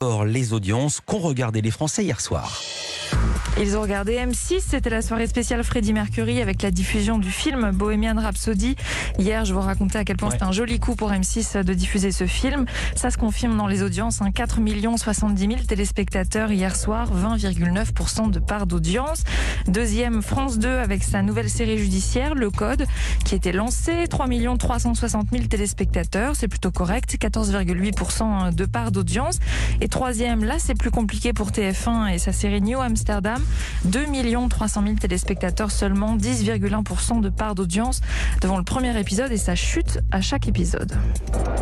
Les audiences qu'ont regardé les Français hier soir. Ils ont regardé M6, c'était la soirée spéciale Freddie Mercury avec la diffusion du film Bohemian Rhapsody. Hier, je vous racontais à quel point c'était un joli coup pour M6 de diffuser ce film. Ça se confirme dans les audiences, 4 70 000 téléspectateurs hier soir, 20,9% de part d'audience. Deuxième, France 2 avec sa nouvelle série judiciaire, Le Code, qui était lancée, 3 360 000 téléspectateurs, c'est plutôt correct, 14,8% de part d'audience. Et troisième, là c'est plus compliqué pour TF1 et sa série New Amsterdam, 2 300 000 téléspectateurs seulement, 10,1% de part d'audience devant le premier épisode et ça chute à chaque épisode.